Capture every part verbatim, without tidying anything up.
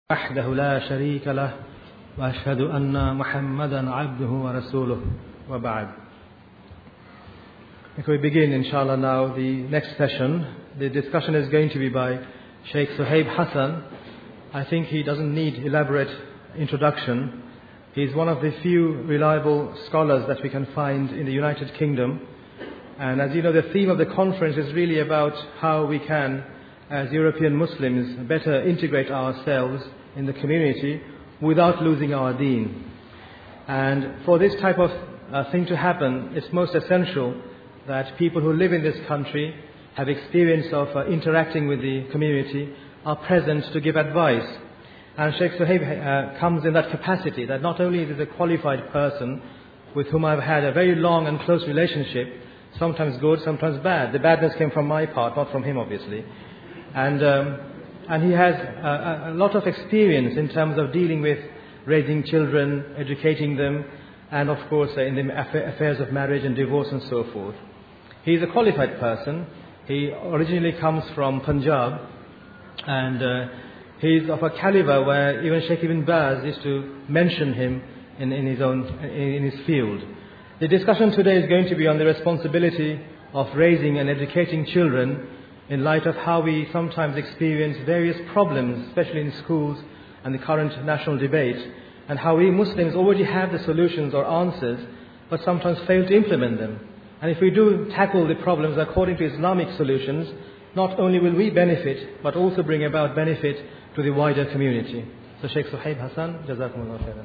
وحده لا شريك له وأشهد أن محمدا عبده ورسوله وبعد. If we begin, inshallah, now the next session, the discussion is going to be by Sheikh Suhaib Hassan. I think he doesn't need elaborate introduction. He's one of the few reliable scholars that we can find in the United Kingdom. And as you know, the theme of the conference is really about how we can, as European Muslims, better integrate ourselves in the community without losing our deen. And for this type of uh, thing to happen, it's most essential that people who live in this country, have experience of uh, interacting with the community, are present to give advice. And Sheikh Suhaib uh, comes in that capacity, that not only is he a qualified person with whom I've had a very long and close relationship, sometimes good, sometimes bad. The badness came from my part, not from him, obviously. And um, and he has a, a lot of experience in terms of dealing with raising children, educating them, and of course uh, in the affairs of marriage and divorce and so forth. He is a qualified person. He originally comes from Punjab, and uh, he is of a caliber where even Sheikh Ibn Baz used to mention him in, in his own in his field. The discussion today is going to be on the responsibility of raising and educating children in light of how we sometimes experience various problems, especially in schools and the current national debate, and how we Muslims already have the solutions or answers, but sometimes fail to implement them. And if we do tackle the problems according to Islamic solutions, not only will we benefit, but also bring about benefit to the wider community. So Sheikh Suhaib Hassan, Jazakumullah khairan.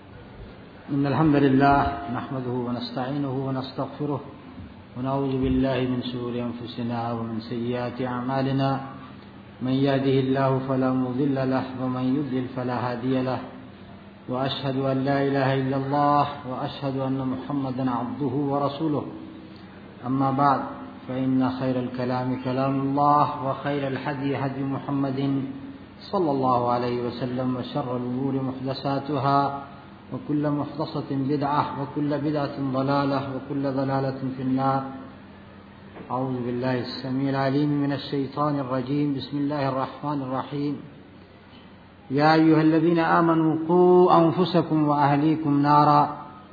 إن الحمد لله نحمده ونستعينه ونستغفره ونعوذ بالله من شرور أنفسنا ومن سيئات أعمالنا من يهده الله فلا مضل له ومن يضلل فلا هادي له وأشهد أن لا إله إلا الله وأشهد أن محمدا عبده ورسوله أما بعد فإن خير الكلام كلام الله وخير الهدي هدي محمد صلى الله عليه وسلم وشر الأمور محدثاتها وكل محدثة بدعة وكل بدعة ضلالة وكل ضلالة في النار. أعوذ بالله السميع العليم من الشيطان الرجيم. بسم الله الرحمن الرحيم. يا أيها الذين آمنوا قوا أنفسكم وأهليكم نارا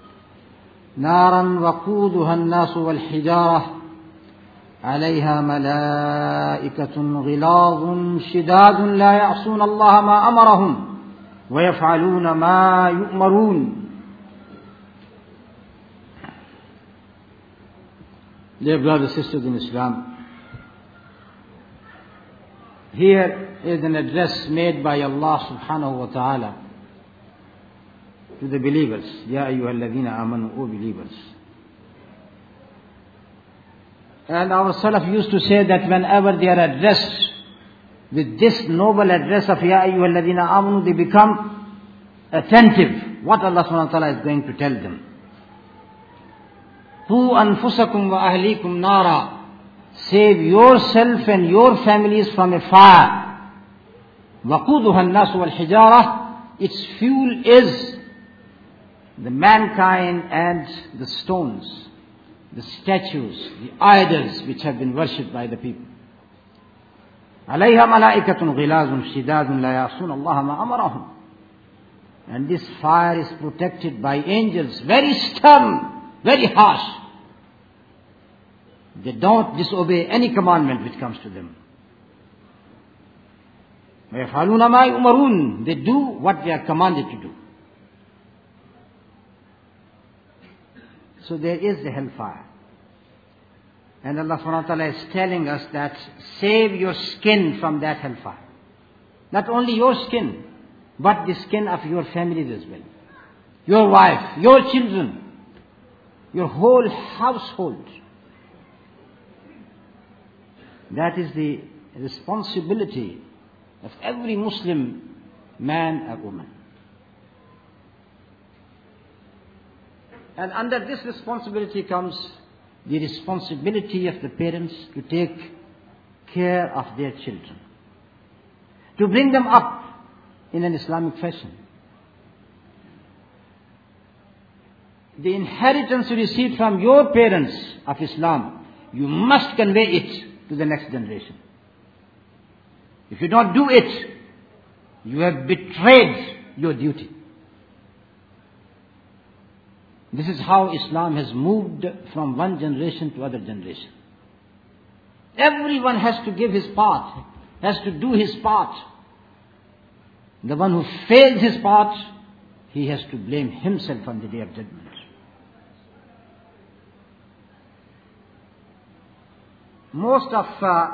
نارا وقودها الناس والحجارة عليها ملائكة غلاظ شداد لا يعصون الله ما أمرهم وَيَفْعَلُونَ مَا يُؤْمَرُونَ. Dear brothers and sisters in Islam, here is an address made by Allah subhanahu wa ta'ala to the believers. Ya ayyuhalladhina amanu, O believers. And our Salaf used to say that whenever they are addressed with this noble address of Ya ayyuhalladhina amanu, they become attentive what Allah subhanahu wa ta'ala is going to tell them. Qu anfusakum wa ahlikum nara. Save yourself and your families from a fire. Waquduha an-nas wal hijara. Its fuel is the mankind and the stones, the statues, the idols which have been worshipped by the people. عليها ملائكة غلاظ شداد لا يعصون الله ما أمرهم. And this fire is protected by angels, very stern, very harsh. They don't disobey any commandment which comes to them. وَيَفْعَلُونَ مَا يُؤْمَرُونَ. They do what they are commanded to do. So there is the hellfire. And Allah subhanahu wa ta'ala is telling us that save your skin from that hellfire. Not only your skin, but the skin of your families as well. Your wife, your children, your whole household. That is the responsibility of every Muslim man or woman. And under this responsibility comes the responsibility of the parents to take care of their children, to bring them up in an Islamic fashion. The inheritance you received from your parents of Islam, you must convey it to the next generation. If you don't do it, You have betrayed your duty. This is how Islam has moved from one generation to other generation. Everyone has to give his part, has to do his part. The one who fails his part, he has to blame himself on the Day of Judgment. Most of uh,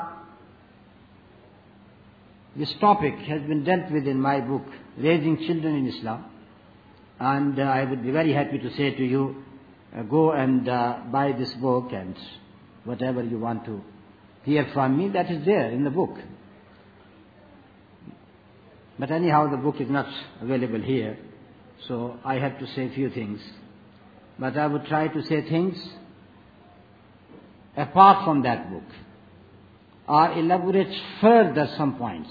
this topic has been dealt with in my book, Raising Children in Islam. And uh, I would be very happy to say to you, uh, go and uh, buy this book, and whatever you want to hear from me, that is there in the book. But anyhow, the book is not available here, so I have to say a few things. But I would try to say things apart from that book, or elaborate further some points.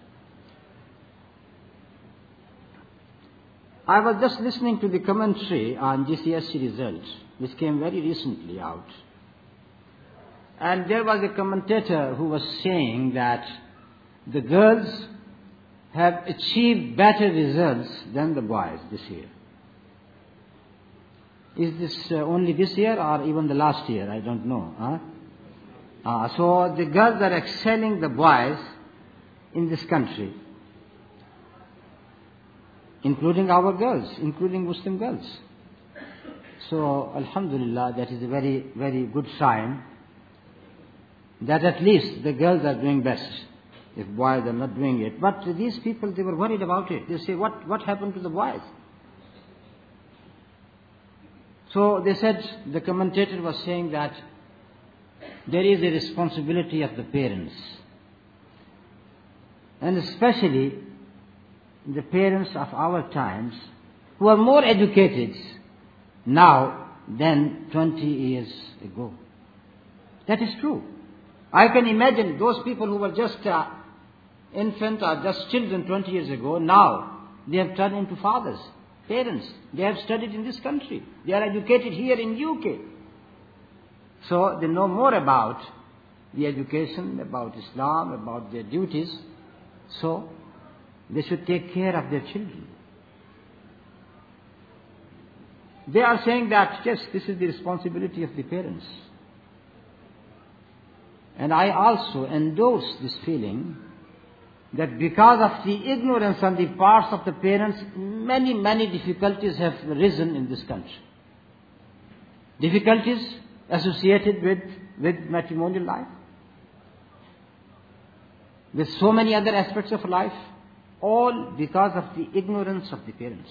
I was just listening to the commentary on G C S E results, which came very recently out. And there was a commentator who was saying that the girls have achieved better results than the boys this year. Is this uh, only this year or even the last year? I don't know. Huh? Uh, so the girls are excelling the boys in this country, including our girls, including Muslim girls. So, alhamdulillah, that is a very, very good sign that at least the girls are doing best, if boys are not doing it. But these people, they were worried about it. They say, what, what happened to the boys? So they said, the commentator was saying that there is a responsibility of the parents, and especially the parents of our times, who are more educated now than twenty years ago. That is true. I can imagine those people who were just uh, infant or just children twenty years ago, now they have turned into fathers, parents. They have studied in this country. They are educated here in U K. So they know more about the education, about Islam, about their duties. So they should take care of their children. They are saying that, yes, this is the responsibility of the parents. And I also endorse this feeling that because of the ignorance on the parts of the parents, many, many difficulties have risen in this country. Difficulties associated with, with matrimonial life, with so many other aspects of life, all because of the ignorance of the parents.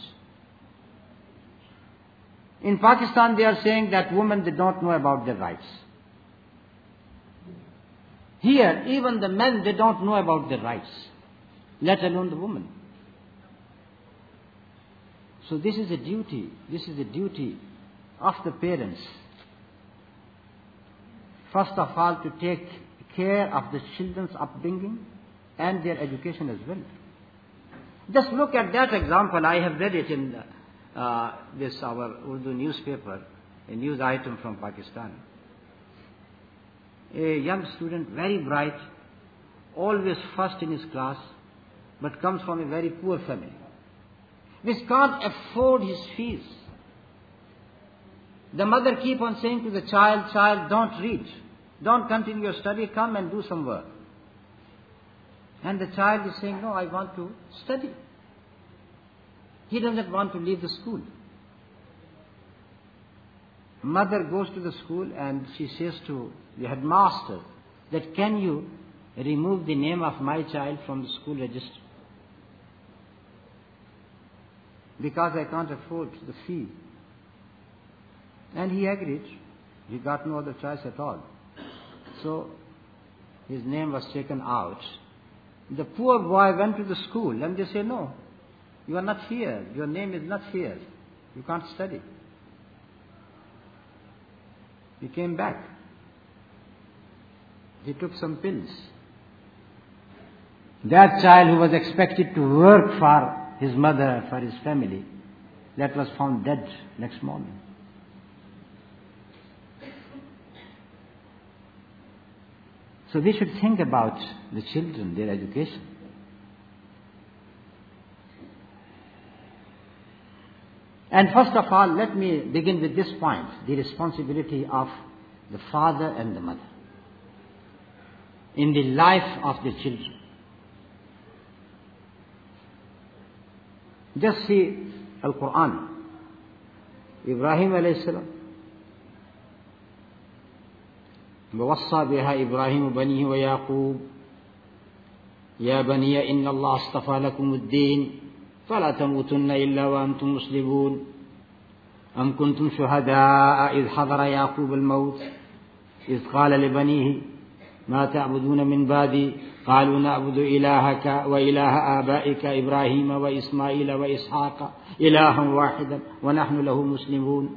In Pakistan, they are saying that women, they don't know about their rights. Here, even the men, they don't know about their rights, let alone the women. So this is a duty, this is a duty of the parents, first of all, to take care of the children's upbringing and their education as well. Just look at that example. I have read it in uh, this, our Urdu newspaper, a news item from Pakistan. A young student, very bright, always first in his class, but comes from a very poor family, which can't afford his fees. The mother keep on saying to the child, child, don't read, don't continue your study, come and do some work. And the child is saying, no, I want to study. He doesn't want to leave the school. Mother goes to the school and she says to the headmaster that, can you remove the name of my child from the school register? Because I can't afford the fee. And he agreed. He got no other choice at all. So his name was taken out. The poor boy went to the school and they say, no, you are not here. Your name is not here. You can't study. He came back. He took some pills. That child who was expected to work for his mother, for his family, that was found dead next morning. So we should think about the children, their education. And first of all, let me begin with this point, the responsibility of the father and the mother in the life of the children. Just see Al-Quran. Ibrahim alayhi salam. وَوَصَّى بِهَا إِبْرَاهِيمُ بَنِيهِ وَيَعْقُوبُ يَا بَنِيَّ إِنَّ اللَّهَ اصْطَفَى لَكُمُ الدِّينَ فَلَا تَمُوتُنَّ إِلَّا وَأَنْتُمْ مُسْلِمُونَ أَمْ كُنْتُمْ شُهَدَاءَ إِذْ حَضَرَ يَعْقُوبَ الْمَوْتُ إِذْ قَالَ لِبَنِيهِ مَا تَعْبُدُونَ مِنْ بَعْدِي قَالُوا نَعْبُدُ إِلَهَكَ وَإِلَهَ آبَائِكَ إِبْرَاهِيمَ وَإِسْمَاعِيلَ وَإِسْحَاقَ إِلَهًا وَاحِدًا وَنَحْنُ لَهُ مُسْلِمُونَ.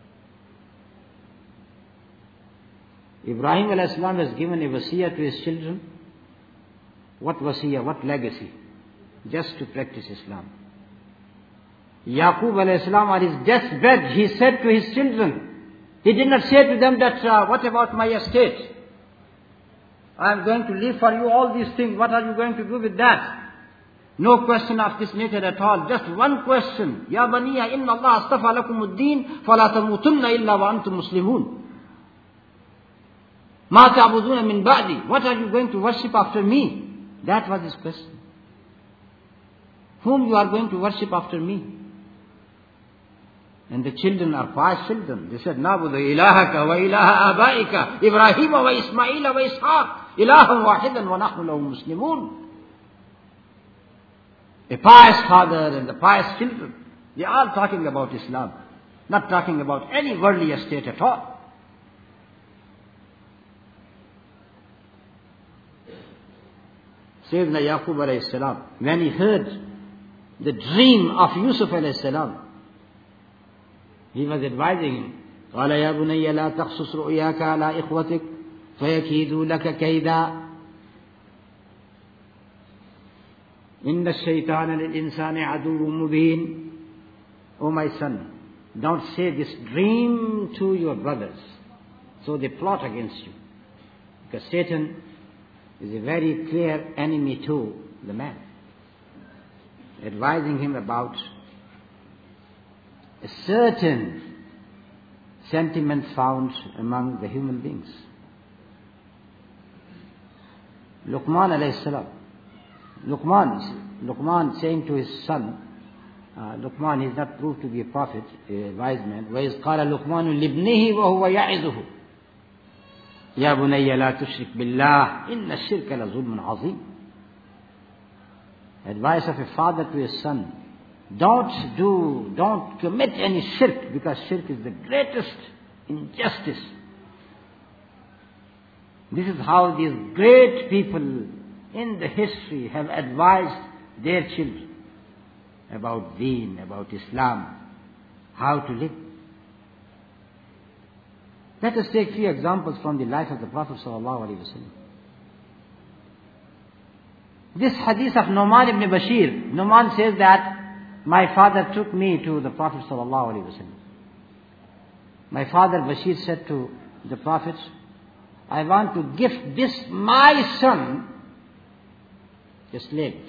Ibrahim alayhi salam has given a wasiyah to his children. What wasiyah? What legacy? Just to practice Islam. Yaqub alayhi salam on his deathbed, he said to his children, he did not say to them that, uh, what about my estate? I am going to leave for you all these things. What are you going to do with that? No question of this nature at all. Just one question. Ya baniya inna Allah astafa lakum ad-din fala tamutunna illa wa antum muslimun. Ma ta'buduna min ba'di. What are you going to worship after me? That was his question. Whom you are going to worship after me? And the children are pious children. They said, Na'budu ilahaka wa ilaha abaika Ibrahim wa Ismaila wa Ishaq ilahan wahidan wa nahnu lahu muslimun. A pious father and the pious children. They are all talking about Islam. Not talking about any worldly estate at all. Sayyidina Yaqub alayhi salam, when he heard the dream of Yusuf alayhi salam, he was advising him, قال يا بني لا تقصص رؤياك على إخوتك فيكيدوا لك كيدا إن الشيطان للإنسان عدو مبين. O my son, don't say this dream to your brothers, so they plot against you. Because Satan is a very clear enemy to the man, advising him about a certain sentiment found among the human beings. Luqman alayhi salam, Luqman, Luqman saying to his son, uh, Luqman is not proved to be a prophet, a wise man. وَإِذْ قَالَ لُقْمَانُ لِابْنِهِ وَهُوَ يَعِظُهُ يَا بُنَيَّ لَا تُشْرِكْ بِاللَّهِ إِنَّ الشِّرْكَ لَظُلْمٌ عَظِيمٌ. Advice of a father to his son. Don't do, don't commit any shirk, because shirk is the greatest injustice. This is how these great people in the history have advised their children about deen, about Islam, how to live. Let us take few examples from the life of the Prophet sallallahu alaihi wasallam. This hadith of Nu'man ibn Bashir, Nu'man says that my father took me to the Prophet sallallahu alaihi wasallam. My father Bashir said to the Prophet, I want to gift this my son a slave.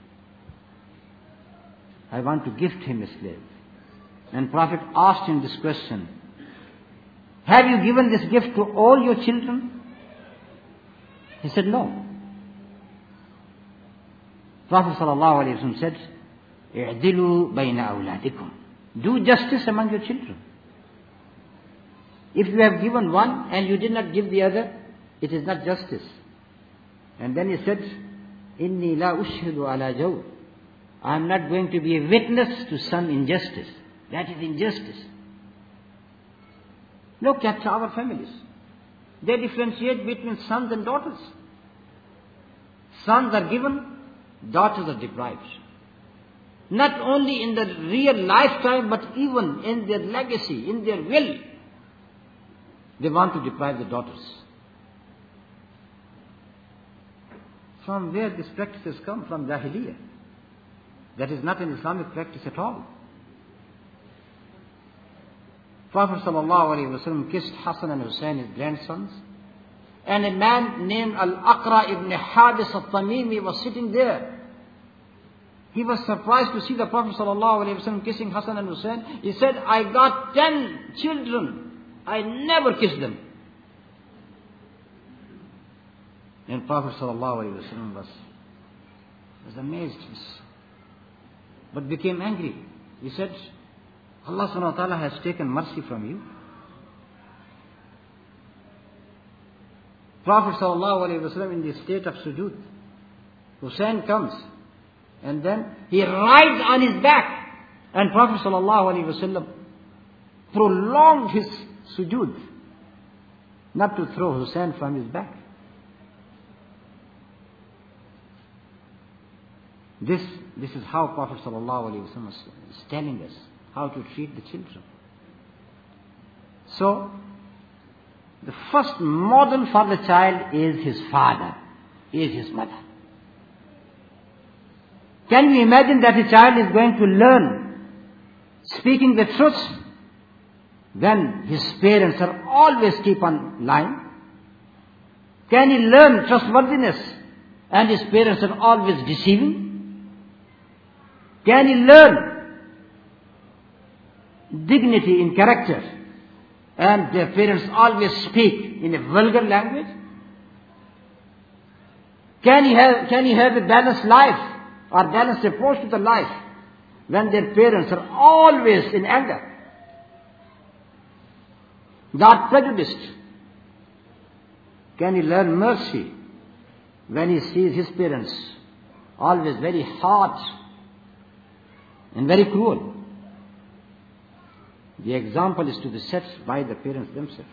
I want to gift him a slave. And Prophet asked him this question, have you given this gift to all your children? He said, no. Prophet sallallahu alaihi wasallam said, "I'dilu bayna awladikum." Do justice among your children. If you have given one and you did not give the other, it is not justice. And then he said, "Inni la ushhidu ala jawr." I am not going to be a witness to some injustice. That is injustice. Look at our families. They differentiate between sons and daughters. Sons are given, daughters are deprived. Not only in the real lifetime, but even in their legacy, in their will. They want to deprive the daughters. From where these practices come? From Jahiliyyah. That is not an Islamic practice at all. Prophet sallallahu alaihi wasallam kissed Hassan and Hussein, his grandsons, and a man named Al-Aqra ibn Habis al-Tamimi was sitting there. He was surprised to see the Prophet ﷺ kissing Hassan and Hussein. He said, I got ten children. I never kissed them. And Prophet ﷺ was, was amazed, but became angry. He said, Allah subhanahu wa ta'ala has taken mercy from you. Prophet ﷺ in the state of sujood. Hussein comes and then he rides on his back. And Prophet ﷺ prolonged his sujood, not to throw Hussein from his back. This, this is how Prophet ﷺ is telling us how to treat the children. So, the first model for the child is his father, is his mother. Can we imagine that a child is going to learn speaking the truth when his parents are always keep on lying? Can he learn trustworthiness and his parents are always deceiving? Can he learn dignity in character and their parents always speak in a vulgar language? Can he have, can he have a balanced life or balanced approach to the life when their parents are always in anger, not prejudiced? Can he learn mercy when he sees his parents always very hard and very cruel? The example is to be set by the parents themselves.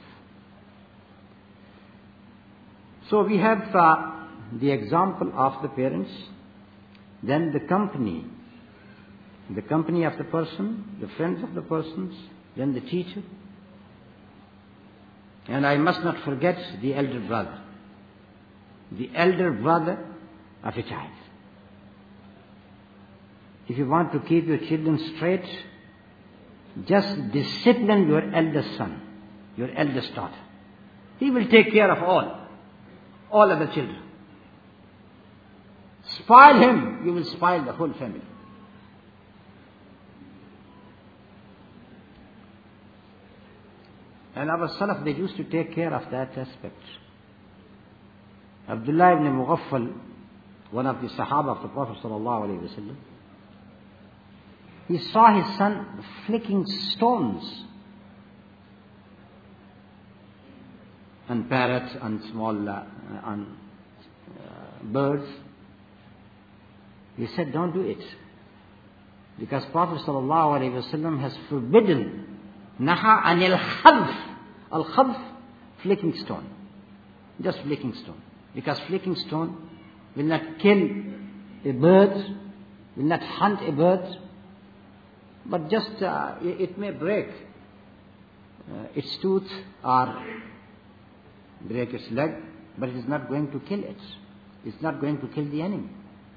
So we have uh, the example of the parents, then the company, the company of the person, the friends of the persons, then the teacher. And I must not forget the elder brother, the elder brother of a child. If you want to keep your children straight, just discipline your eldest son, your eldest daughter. He will take care of all, all other children. Spoil him, you will spoil the whole family. And our Salaf, they used to take care of that aspect. Abdullah ibn Mughaffal, one of the Sahaba of the Prophet sallallahu alaihi wasallam, he saw his son flicking stones on parrots, on small, uh, on uh, birds. He said, don't do it. Because Prophet sallallahu alaihi wasallam has forbidden naha anil khadf. Al khadf, flicking stone. Just flicking stone. Because flicking stone will not kill a bird, will not hunt a bird, but just uh, it may break uh, its tooth or break its leg, but it is not going to kill it. It's not going to kill the enemy.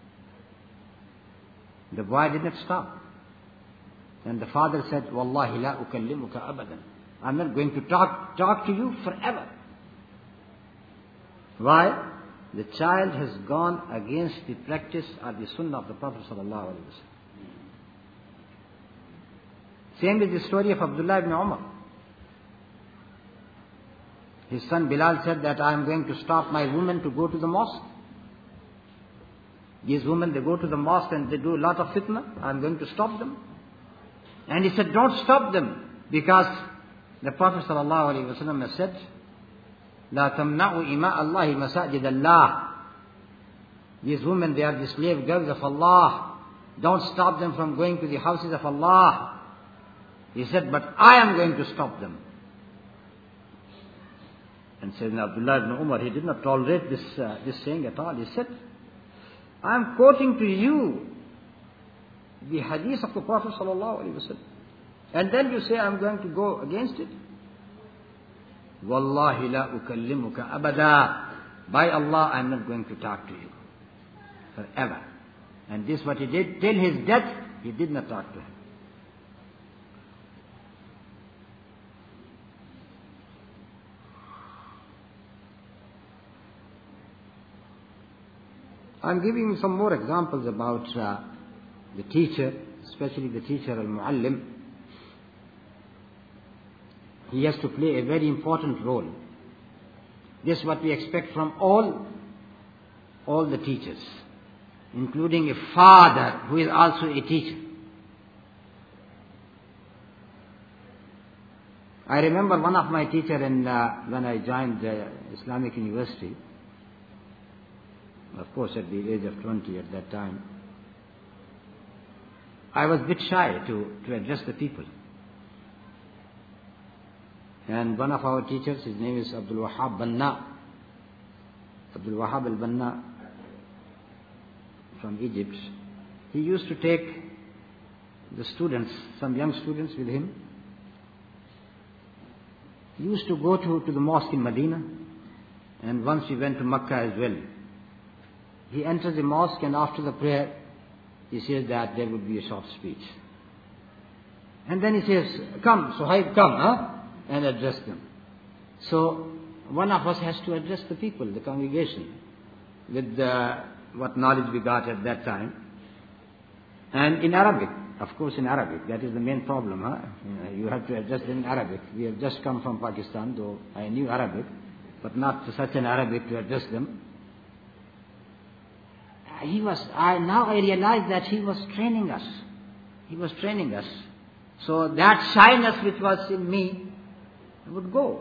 The boy did not stop. And the father said, Wallahi la ukallimuka abadan. I'm not going to talk, talk to you forever. Why? The child has gone against the practice or the sunnah of the Prophet sallallahu alaihi wasallam. Same is the story of Abdullah ibn Umar. His son Bilal said that I am going to stop my women to go to the mosque. These women, they go to the mosque and they do a lot of fitna. I am going to stop them. And he said, don't stop them, because the Prophet sallallahu alaihi wasallam has said, La tamna'u ima Allahi masajid Allah. These women, they are the slave girls of Allah. Don't stop them from going to the houses of Allah. He said, but I am going to stop them. And Sayyidina Abdullah ibn Umar, he did not tolerate this, uh, this saying at all. He said, I am quoting to you the hadith of the Prophet sallallahu alaihi wasallam. And then you say I am going to go against it? Wallahi la ukallimuka abada. By Allah, I am not going to talk to you forever. And this what he did till his death, he did not talk to him. I am giving some more examples about uh, the teacher, especially the teacher al-muallim, he has to play a very important role. This is what we expect from all, all the teachers, including a father who is also a teacher. I remember one of my teachers in, uh, when I joined uh, Islamic University, of course at the age of twenty at that time, I was a bit shy to, to address the people. And one of our teachers, his name is Abdul Wahab Banna, Abdul Wahab al-Banna from Egypt. He used to take the students, some young students with him. He used to go to, to the mosque in Medina, and once he went to Mecca as well. He enters the mosque, and after the prayer, he says that there would be a short speech. And then he says, come, Suhaib, come, huh? And address them. So, one of us has to address the people, the congregation, with the, what knowledge we got at that time. And in Arabic, of course in Arabic, that is the main problem, huh? You have to address them in Arabic. We have just come from Pakistan, though I knew Arabic, but not to such an Arabic to address them. He was, I, now I realize that he was training us. He was training us. So that shyness which was in me would go.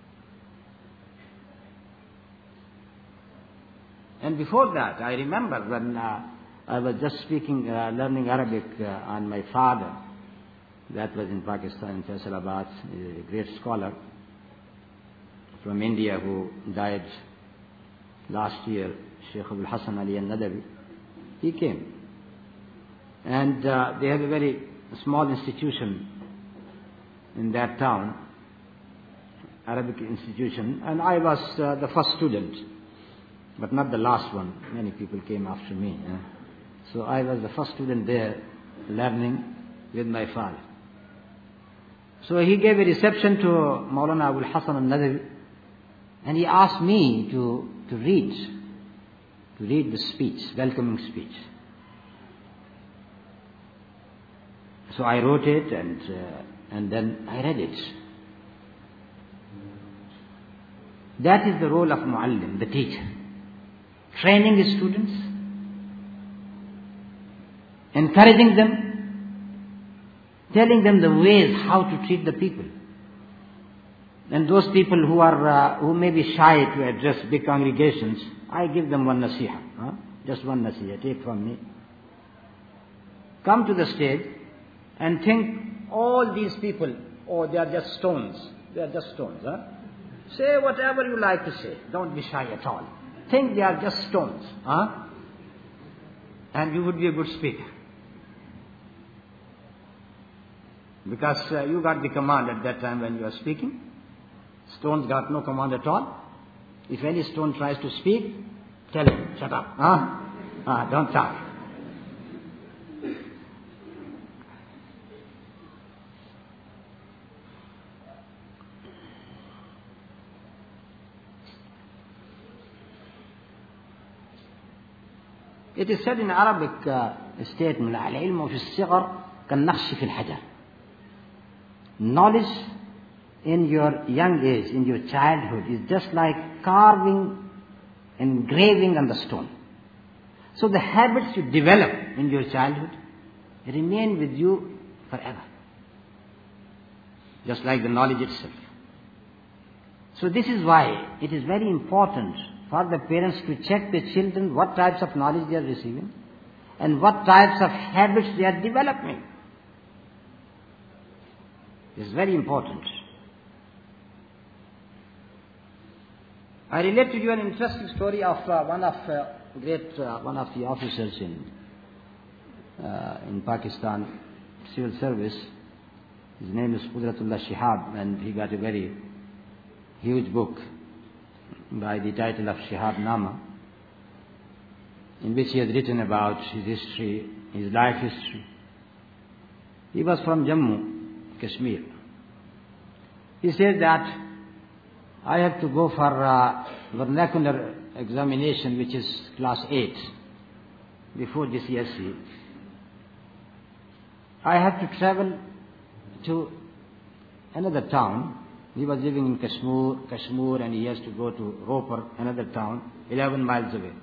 And before that, I remember when uh, I was just speaking, uh, learning Arabic uh, on my father, that was in Pakistan, in Faisalabad, a great scholar from India who died last year, Sheikh Abul Hassan Ali al-Nadawi. He came. And uh, they had a very small institution in that town, Arabic institution, and I was uh, the first student, but not the last one. Many people came after me. Eh? So I was the first student there, learning with my father. So he gave a reception to Maulana Abul Hassan al-Nadawi, and he asked me to, to read, to read the speech, welcoming speech. So I wrote it, and uh, and then I read it. That is the role of Muallim, the teacher. Training his students, encouraging them, telling them the ways how to treat the people. And those people who are uh, who may be shy to address big congregations, I give them one nasiha, huh? Just one nasiha, take from me. Come to the stage and think all these people, oh, they are just stones. They are just stones, huh? Say whatever you like to say. Don't be shy at all. Think they are just stones, huh? And you would be a good speaker. Because uh, you got the command at that time when you are speaking. Stones got no command at all. If any stone tries to speak, tell him, shut up, huh? Ah, don't talk. It is said in Arabic uh, statement, العلم في الصغر كالنقش في الحجر. Knowledge in your young age, in your childhood, is just like carving, engraving on the stone. So the habits you develop in your childhood remain with you forever. Just like the knowledge itself. So this is why it is very important for the parents to check the children what types of knowledge they are receiving and what types of habits they are developing. This is very important. I relate to you an interesting story of uh, one of uh, great uh, one of the officers in uh, in Pakistan civil service. His name is Qudratullah Shihab, and he got a very huge book by the title of Shihab Nama, in which he has written about his history, his life history. He was from Jammu, Kashmir. He said that I have to go for uh, vernacular examination, which is class eight, before G C S E. I had to travel to another town. He was living in Kashmir, Kashmir, and he has to go to Ropar, another town, eleven miles away.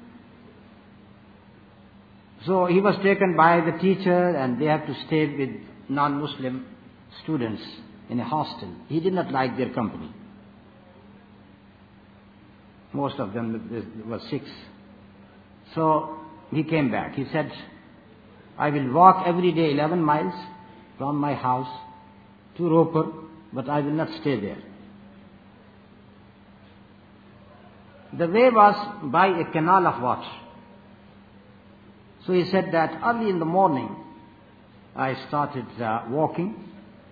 So he was taken by the teacher, and they have to stay with non-Muslim students in a hostel. He did not like their company. Most of them were Sikhs. So he came back. He said, I will walk every day eleven miles from my house to Ropar, but I will not stay there. The way was by a canal of water. So he said that early in the morning I started uh, walking,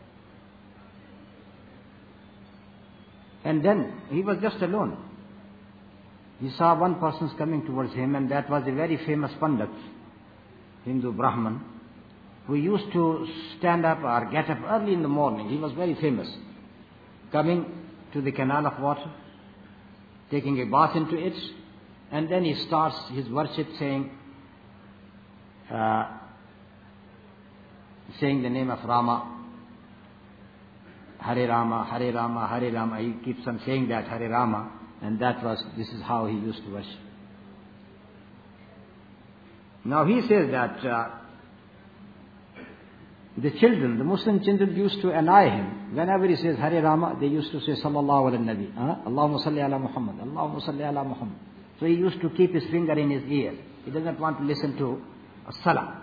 and then he was just alone. He saw one person coming towards him, and that was a very famous Pandit, Hindu Brahman, who used to stand up or get up early in the morning. He was very famous, coming to the canal of water, taking a bath into it, and then he starts his worship saying, uh, saying the name of Rama, Hare Rama, Hare Rama, Hare Rama. He keeps on saying that, Hare Rama, and that was, this is how he used to worship. Now he says that uh, the children, the Muslim children used to annoy him. Whenever he says Hare Rama, they used to say Sallallahu Alaihi Nabi. Huh? Allahumma salli ala Muhammad. Allahumma salli ala Muhammad. So he used to keep his finger in his ear. He doesn't want to listen to a salah.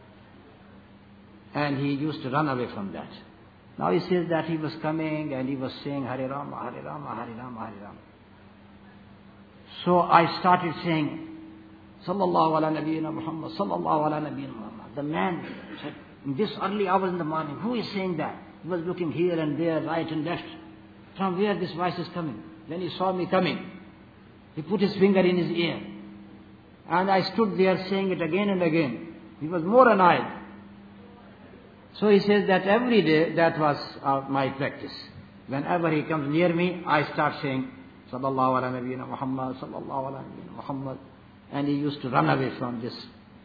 And he used to run away from that. Now he says that he was coming and he was saying Hare Rama, Hare Rama, Hare Rama, Hare Rama. So I started saying Sallallahu ala Nabiyyina Muhammad, Sallallahu ala Nabiyyina Muhammad. The man said, in this early hours in the morning, who is saying that? He was looking here and there, right and left. From where this voice is coming? Then he saw me coming. He put his finger in his ear. And I stood there saying it again and again. He was more annoyed. So he says that every day that was uh, my practice. Whenever he comes near me, I start saying, Sallallahu ala Nabiyyina Muhammad, Sallallahu ala Nabiyyina Muhammad. And he used to run away from this.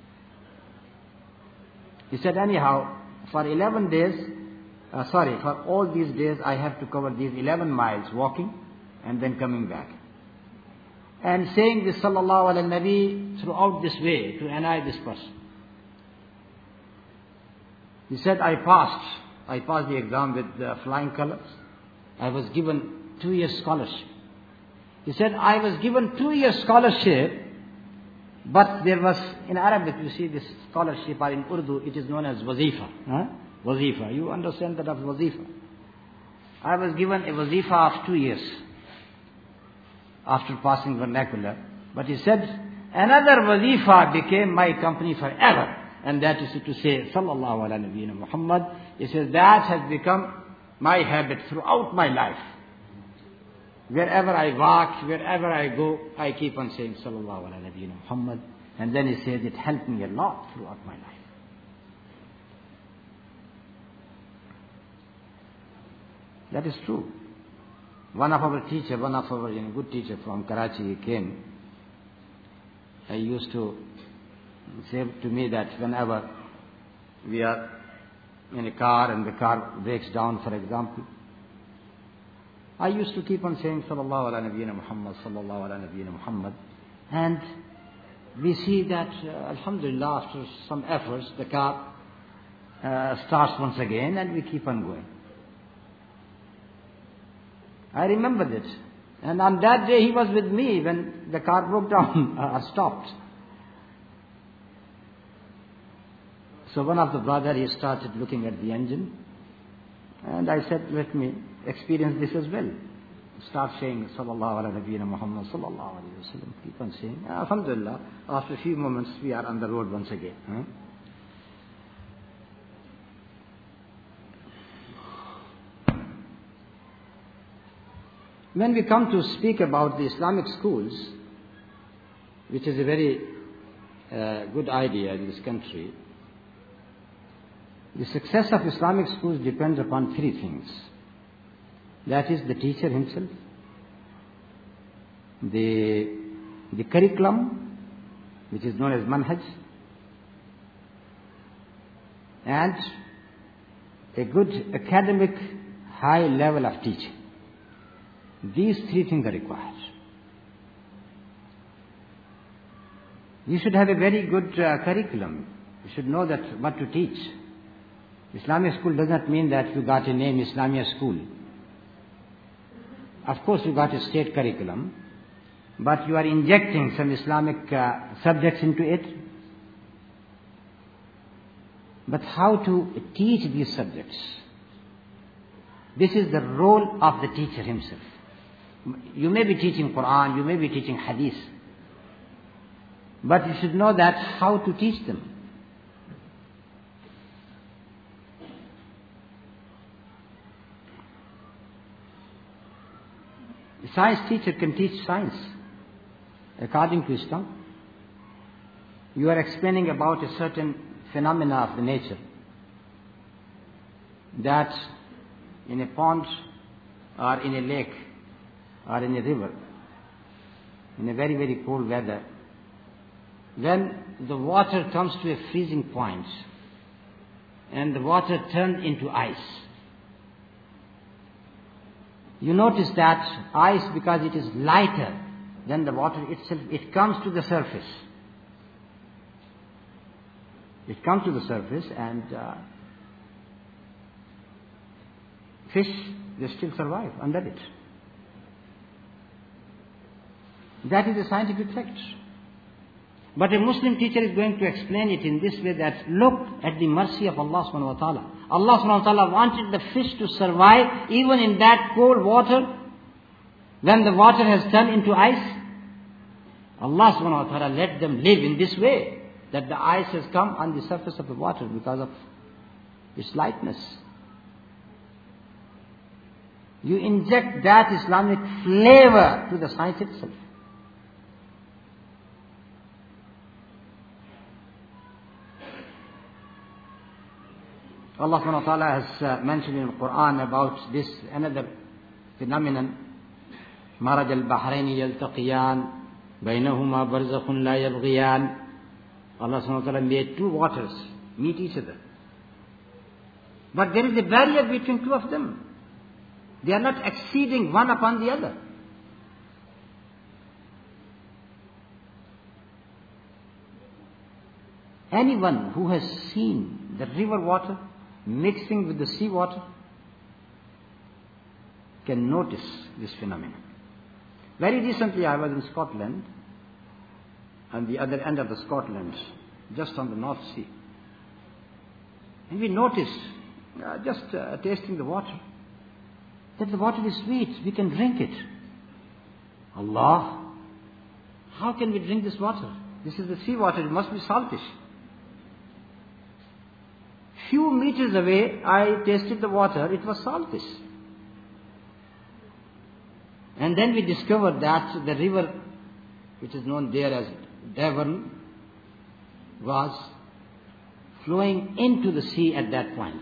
He said, anyhow, for eleven days, uh, sorry, for all these days I have to cover these eleven miles walking and then coming back. And saying this Sallallahu ala Nabi throughout this way to annoy this person. He said, I passed. I passed the exam with uh, flying colors. I was given two years scholarship. He said, I was given two years scholarship, but there was, in Arabic, you see this scholarship, or in Urdu, it is known as wazifa. Huh? Wazifa. You understand that of wazifa. I was given a wazifa of two years after passing vernacular. But he said, another wazifa became my company forever. And that is to say, Sallallahu ala Nabiyyina Muhammad. He says, that has become my habit throughout my life. Wherever I walk, wherever I go, I keep on saying Sallallahu ala Nabiyyina Muhammad. And then he says, it helped me a lot throughout my life. That is true. One of our teacher, one of our you know, good teacher from Karachi, he came. He used to say to me that whenever we are in a car and the car breaks down, for example, I used to keep on saying Sallallahu ala Nabiyyina Muhammad, Sallallahu ala Nabiyyina Muhammad. And we see that, uh, Alhamdulillah, after some efforts, the car uh, starts once again and we keep on going. I remembered it. And on that day he was with me when the car broke down or stopped. So one of the brothers, he started looking at the engine. And I said, let me experience this as well. Start saying, Sallallahu ala Nabiyyina Muhammad, Sallallahu alayhi wa sallam. Keep on saying. Alhamdulillah, after a few moments, we are on the road once again. Huh? When we come to speak about the Islamic schools, which is a very uh, good idea in this country, the success of Islamic schools depends upon three things. That is the teacher himself, the, the curriculum, which is known as manhaj, and a good academic high level of teaching. These three things are required. You should have a very good uh, curriculum. You should know that what to teach. Islamic school does not mean that you got a name Islamia school. Of course you got a state curriculum, but you are injecting some Islamic uh, subjects into it. But how to teach these subjects? This is the role of the teacher himself. You may be teaching Quran, you may be teaching Hadith, but you should know that how to teach them. A science teacher can teach science according to Islam. You are explaining about a certain phenomena of the nature, that in a pond or in a lake or in a river, in a very, very cold weather, when the water comes to a freezing point and the water turns into ice, you notice that ice, because it is lighter than the water itself, it comes to the surface. It comes to the surface and uh, fish, they still survive under it. That is a scientific fact. But a Muslim teacher is going to explain it in this way, that look at the mercy of Allah subhanahu wa ta'ala. Allah subhanahu wa ta'ala wanted the fish to survive even in that cold water when the water has turned into ice. Allah subhanahu wa ta'ala let them live in this way, that the ice has come on the surface of the water because of its lightness. You inject that Islamic flavor to the science itself. Allah subhanahu wa ta'ala has uh, mentioned in the Quran about this another phenomenon. Maraj al-Bahraini yaltaqiyan baynahuma barzakhun la yabghiyan. Allah subhanahu wa ta'ala made two waters meet each other. But there is a barrier between two of them. They are not exceeding one upon the other. Anyone who has seen the river water mixing with the sea water can notice this phenomenon. Very recently I was in Scotland, on the other end of the Scotland, just on the North Sea. And we noticed, uh, just uh, tasting the water, that the water is sweet, we can drink it. Allah, how can we drink this water? This is the sea water, it must be saltish. Few meters away, I tasted the water, it was saltish. And then we discovered that the river, which is known there as Devon, was flowing into the sea at that point.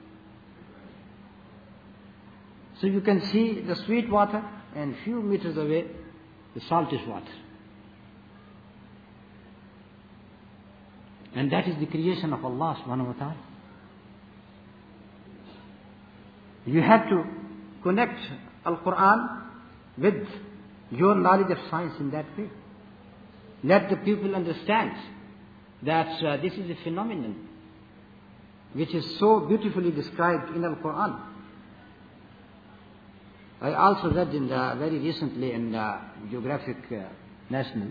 So you can see the sweet water and few meters away, the saltish water. And that is the creation of Allah subhanahu wa ta'ala. You have to connect Al-Quran with your knowledge of science in that way. Let the people understand that uh, this is a phenomenon which is so beautifully described in Al-Quran. I also read in the, very recently in the Geographic uh, National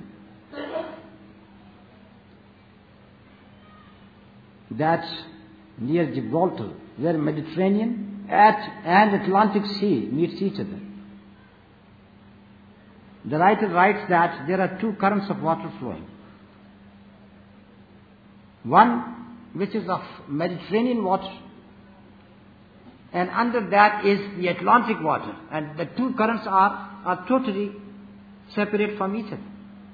that near Gibraltar, where Mediterranean at and Atlantic Sea meets each other, the writer writes that there are two currents of water flowing. One which is of Mediterranean water, and under that is the Atlantic water, and the two currents are, are totally separate from each other.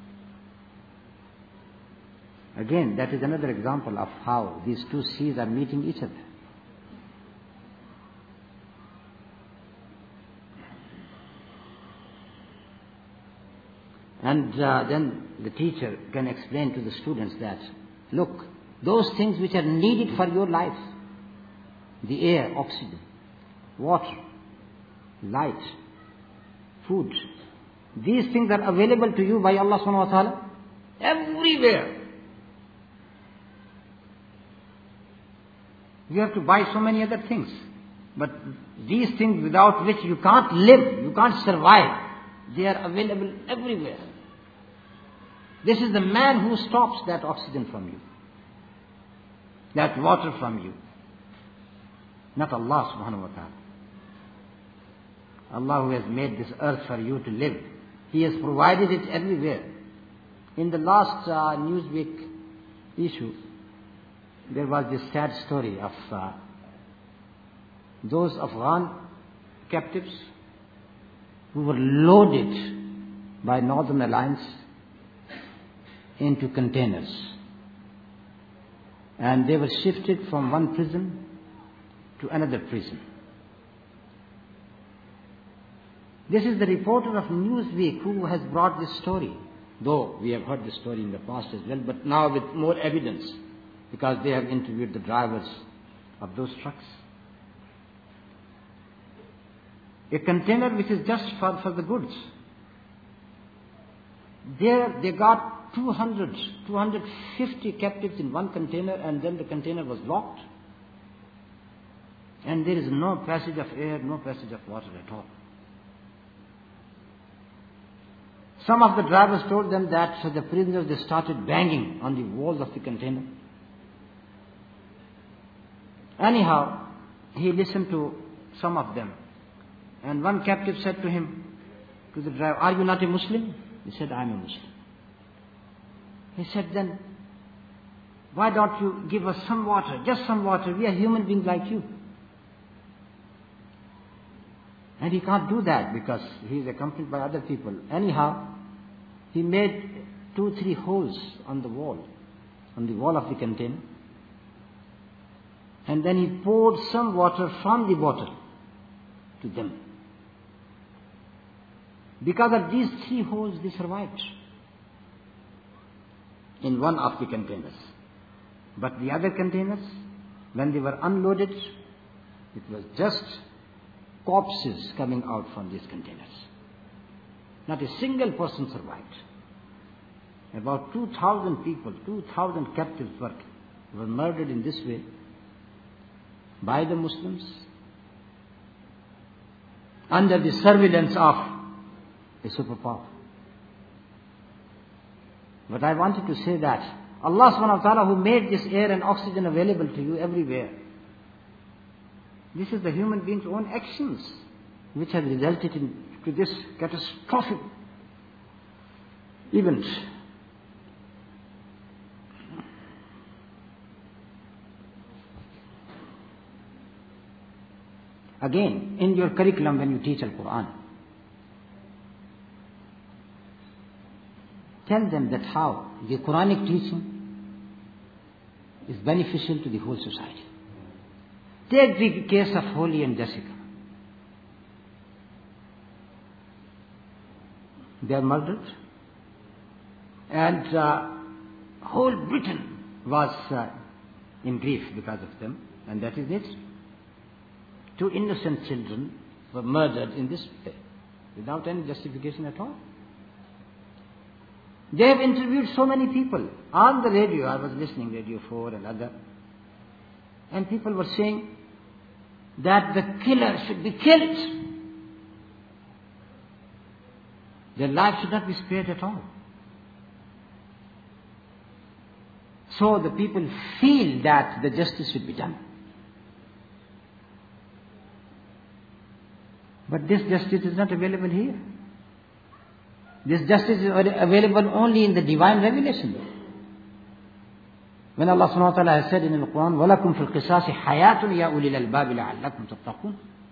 Again, that is another example of how these two seas are meeting each other. And uh, then the teacher can explain to the students that, look, those things which are needed for your life, the air, oxygen, water, light, food. These things are available to you by Allah subhanahu wa ta'ala everywhere. You have to buy so many other things. But these things without which you can't live, you can't survive, they are available everywhere. This is the man who stops that oxygen from you, that water from you. Not Allah subhanahu wa ta'ala. Allah who has made this earth for you to live. He has provided it everywhere. In the last uh, Newsweek issue, there was this sad story of uh, those Afghan captives who were loaded by Northern Alliance into containers. And they were shifted from one prison to another prison. This is the reporter of Newsweek who has brought this story. Though we have heard this story in the past as well, but now with more evidence, because they have interviewed the drivers of those trucks. A container which is just for, for the goods. There they got two hundred, two hundred fifty captives in one container, and then the container was locked. And there is no passage of air, no passage of water at all. Some of the drivers told them that so the prisoners, they started banging on the walls of the container. Anyhow, he listened to some of them. And one captive said to him, to the driver, "Are you not a Muslim?" He said, "I am a Muslim." He said, "Then why don't you give us some water, just some water? We are human beings like you." And he can't do that because he is accompanied by other people. Anyhow, he made two, three holes on the wall, on the wall of the container. And then he poured some water from the bottle to them. Because of these three holes, they survived in one of the containers. But the other containers, when they were unloaded, it was just corpses coming out from these containers. Not a single person survived. About two thousand people, two thousand captives were, were murdered in this way by the Muslims under the surveillance of a superpower. But I wanted to say that Allah subhanahu wa ta'ala, who made this air and oxygen available to you everywhere, this is the human being's own actions which have resulted in to this catastrophic event. Again, in your curriculum when you teach Al-Quran, tell them that how the Quranic teaching is beneficial to the whole society. Take the case of Holly and Jessica. They are murdered, and uh, whole Britain was uh, in grief because of them, and that is it. Two innocent children were murdered in this way, without any justification at all. They have interviewed so many people. On the radio, I was listening, Radio four and other, and people were saying that the killer should be killed. Their life should not be spared at all. So the people feel that the justice should be done. But this justice is not available here. This justice is available only in the divine revelation. When Allah subhanahu wa ta'ala has said in the Quran, وَلَكُمْ فِي الْقِصَاصِ حَيَاةٌ يَا أُولِي الْأَلْبَابِ لَعَلَّكُمْ تَتَّقُونَ.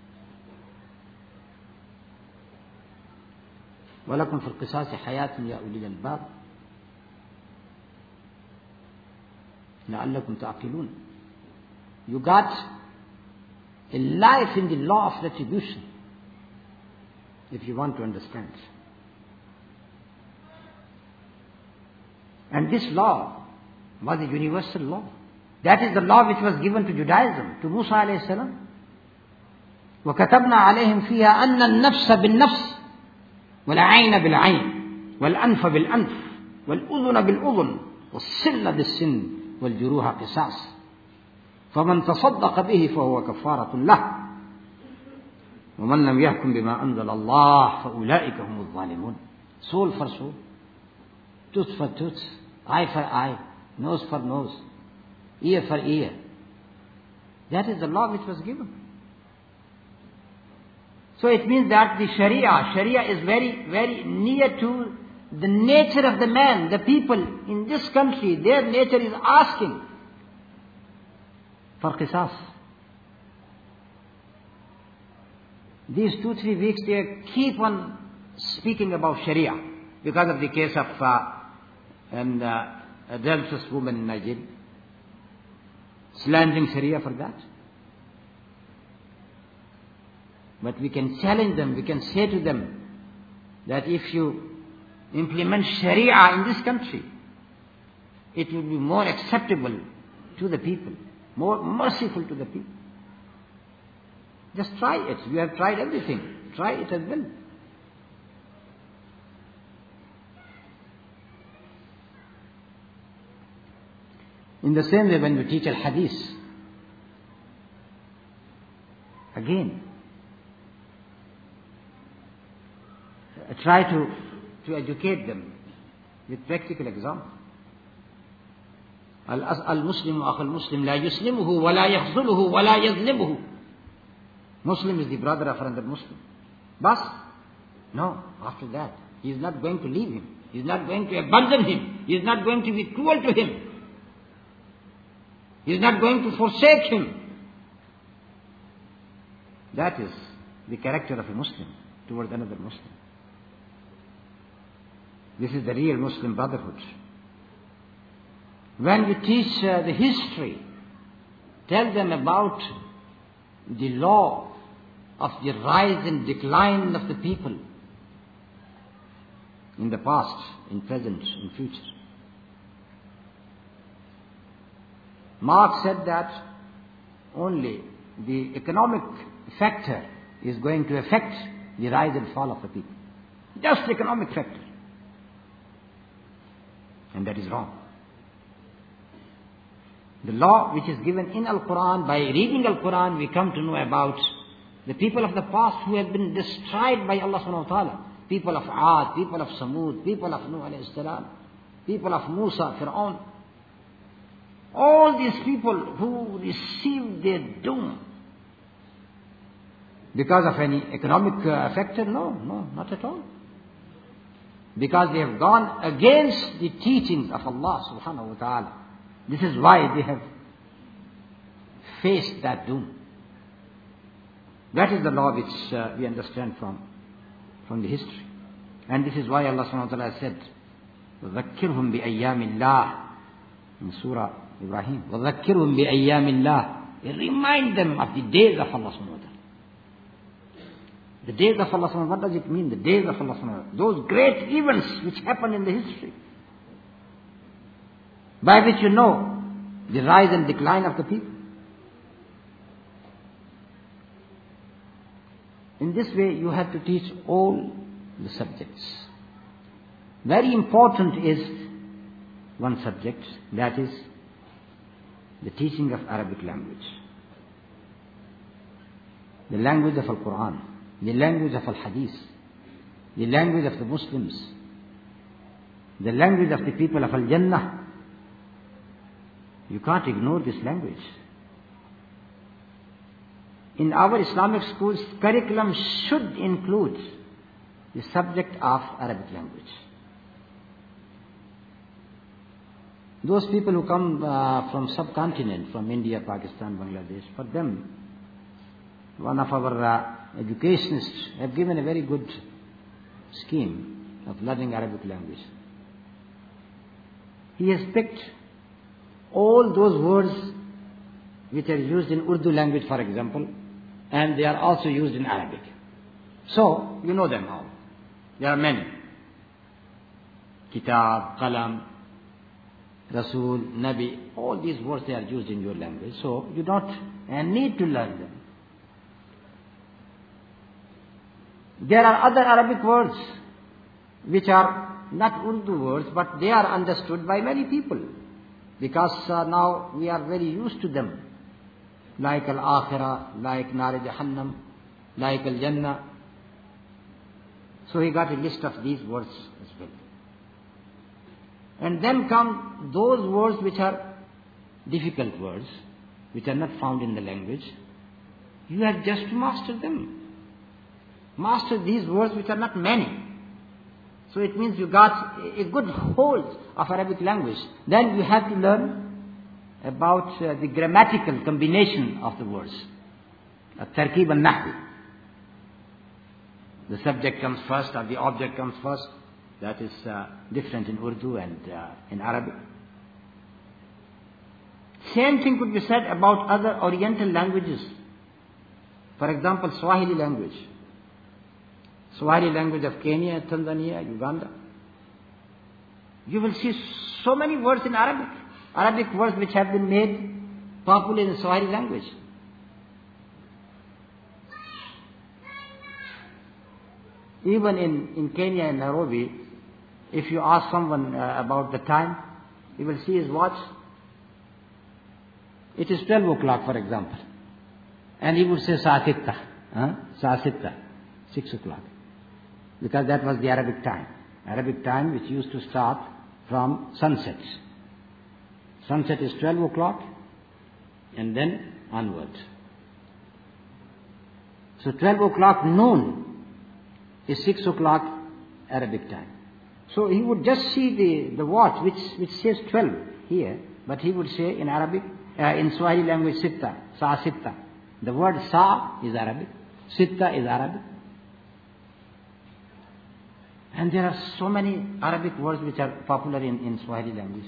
وَلَكُمْ فِي الْقِصَاصِ حَيَاةٌ يَا أُولِي الْأَلْبَابِ لَعَلَّكُمْ تَعْقِلُونَ. You got a life in the law of retribution, if you want to understand. And this law was a universal law. That is the law which was given to Judaism, to Musa alayhi salam. وَكَتَبْنَا عَلَيْهِمْ فِيهَا أَنَّ النَّفْسَ بِالنَّفْسِ وَالْعَيْنَ بِالْعَيْنِ وَالْأَنْفَ بِالْأَنْفِ وَالْأُذُنَ بِالْأُذُنِ وَالسِّنَّ بِالسِّنِّ وَالْجُرُوحَ قِصَاص فَمَنْ تَصَدَّقَ بِهِ فَهُوَ كَفَّارَةٌ لَهُ وَمَنْ لَمْ يَحْكُمْ بِمَا أَنزَلَ اللَّهُ فَأُولَئِكَ هُمُ الظَّالِمُونَ. Soul for soul, tooth for tooth, eye for eye, nose for nose, ear for ear. That is the law which was given. So it means that the Sharia, Sharia is very, very near to the nature of the man, the people in this country. Their nature is asking for qisas. These two, three weeks they keep on speaking about Sharia because of the case of uh, an uh, adulterous woman in Nigeria. Slandering Sharia for that. But we can challenge them, we can say to them that if you implement Sharia in this country, it will be more acceptable to the people, more merciful to the people. Just try it. You have tried everything. Try it as well. In the same way, when we teach al-hadith, again, try to, to educate them with practical example. Al-Muslimu akhul Muslim la yuslimuhu wa la yakhzuluhu wa la yazlimuhu. Muslim is the brother of another Muslim. Bas? No, after that, he is not going to leave him. He is not going to abandon him. He is not going to be cruel to him. He is not going to forsake him. That is the character of a Muslim towards another Muslim. This is the real Muslim brotherhood. When we teach uh, the history, tell them about the law of the rise and decline of the people in the past, in present, in future. Marx said that only the economic factor is going to affect the rise and fall of the people. Just the economic factor. And that is wrong. The law which is given in Al-Quran, by reading Al-Quran, we come to know about the people of the past who have been destroyed by Allah subhanahu wa ta'ala. People of Aad, people of Samud, people of Nuh alayhi salam, people of Musa, Fir'aun. All these people who received their doom because of any economic uh, factor? No, no, not at all. Because they have gone against the teachings of Allah subhanahu wa ta'ala. This is why they have faced that doom. That is the law which uh, we understand from, from the history. And this is why Allah subhanahu wa ta'ala said, وَذَكِّرْهُمْ بِأَيَّامِ اللَّهِ in Surah Ibrahim. وَذَكِّرْهُمْ بِأَيَّامِ اللَّهِ. Remind them of the days of Allah subhanahu wa ta'ala. The days of Allah subhanahu wa ta'ala, what does it mean? The days of Allah subhanahu wa ta'ala. Those great events which happened in the history. By which you know the rise and decline of the people. In this way, you have to teach all the subjects. Very important is one subject, that is the teaching of Arabic language. The language of Al-Quran, the language of Al-Hadith, the language of the Muslims, the language of the people of Al-Jannah. You can't ignore this language. In our Islamic schools, curriculum should include the subject of Arabic language. Those people who come uh, from subcontinent, from India, Pakistan, Bangladesh, for them, one of our uh, educationists have given a very good scheme of learning Arabic language. He has picked all those words which are used in Urdu language, for example, and they are also used in Arabic. So, you know them all. There are many. Kitab, Qalam, Rasul, Nabi, all these words they are used in your language. So you don't uh, need to learn them. There are other Arabic words which are not Urdu words, but they are understood by many people. Because uh, now we are very used to them. Like Al-Akhirah, like Nar Jahannam, like Al-Jannah. So he got a list of these words as well. And then come those words which are difficult words, which are not found in the language. You have just to master them. Master these words which are not many. So it means you got a good hold of Arabic language. Then you have to learn about uh, the grammatical combination of the words. At-tarkib al-nahwi. The subject comes first or the object comes first. That is uh, different in Urdu and uh, in Arabic. Same thing could be said about other Oriental languages. For example, Swahili language. Swahili language of Kenya, Tanzania, Uganda. You will see so many words in Arabic. Arabic words which have been made popular in the Swahili language. Even in, in Kenya and Nairobi, if you ask someone uh, about the time, you will see his watch. It is twelve o'clock, for example. And he would say Sa'atitta, huh? Sa'atitta, six o'clock. Because that was the Arabic time. Arabic time which used to start from sunset. Sunset is twelve o'clock and then onwards. So twelve o'clock noon is six o'clock Arabic time. So he would just see the, the watch which, which says twelve here, but he would say in Arabic, uh, in Swahili language, sitta, sa sitta. The word sa is Arabic, sitta is Arabic. And there are so many Arabic words which are popular in, in Swahili language.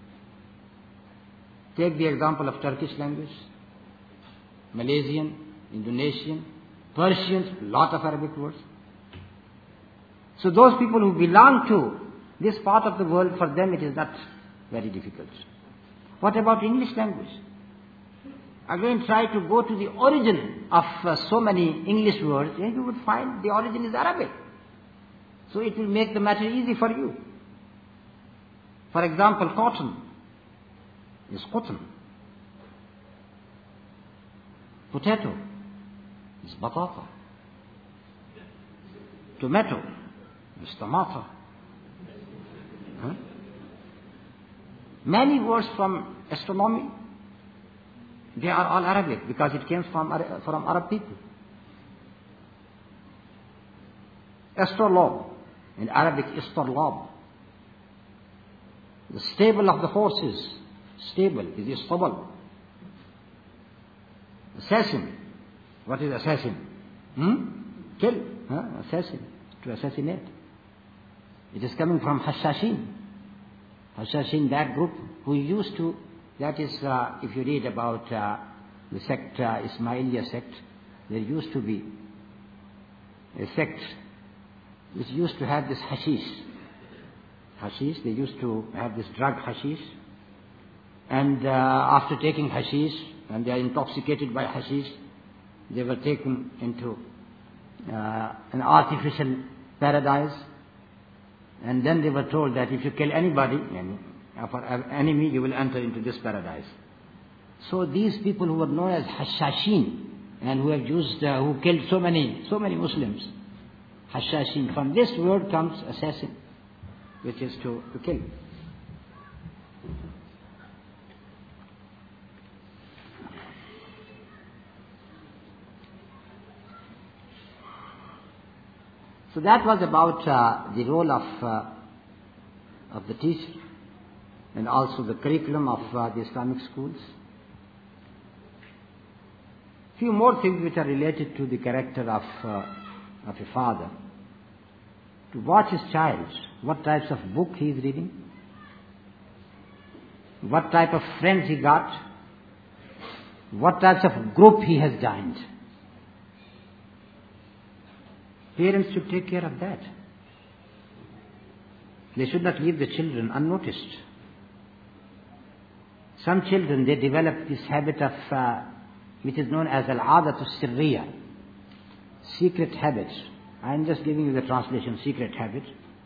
Take the example of Turkish language, Malaysian, Indonesian, Persian, lot of Arabic words. So those people who belong to this part of the world, for them it is not very difficult. What about English language? Again, try to go to the origin of uh, so many English words, and you would find the origin is Arabic. So it will make the matter easy for you. For example, cotton is cotton. Potato is batata. Tomato is tomato. Huh? Many words from astronomy, they are all Arabic because it came from, from Arab people. Astrolabe, in Arabic, istarlab. The stable of the horses, stable is istabal. Assassin, what is assassin? Hmm? Kill, huh? Assassin, to assassinate. It is coming from Hashashin. Hashashin, that group who used to, that is, uh, if you read about uh, the sect, uh, Ismailiya sect, there used to be a sect which used to have this hashish. Hashish, they used to have this drug hashish. And uh, after taking hashish, and they are intoxicated by hashish, they were taken into uh, an artificial paradise. And then they were told that if you kill anybody, and for an enemy, you will enter into this paradise. So these people who were known as Hashashin, and who have used, uh, who killed so many, so many Muslims, Hashashin, from this word comes assassin, which is to, to kill. So that was about uh, the role of uh, of the teacher, and also the curriculum of uh, the Islamic schools. Few more things which are related to the character of uh, of a father. To watch his child, what types of book he is reading, what type of friends he got, what types of group he has joined. Parents should take care of that. They should not leave the children unnoticed. some children, they develop this habit of, uh, which is known as al-'adatu sirriya, secret habits. I am just giving you the translation, secret habit.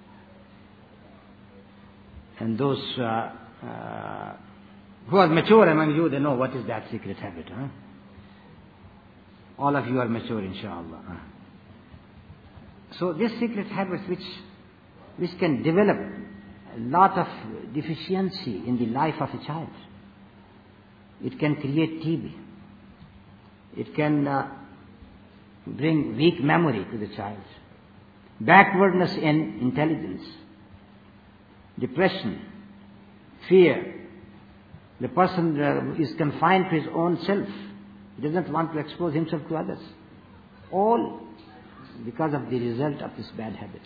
And those uh, uh, who are mature among you, they know what is that secret habit. Huh? All of you are mature, inshallah. Huh? So these secret habits which, which can develop a lot of deficiency in the life of a child. It can create T B. It can uh, bring weak memory to the child, backwardness in intelligence, depression, fear. The person uh, is confined to his own self. He doesn't want to expose himself to others. All because of the result of this bad habits.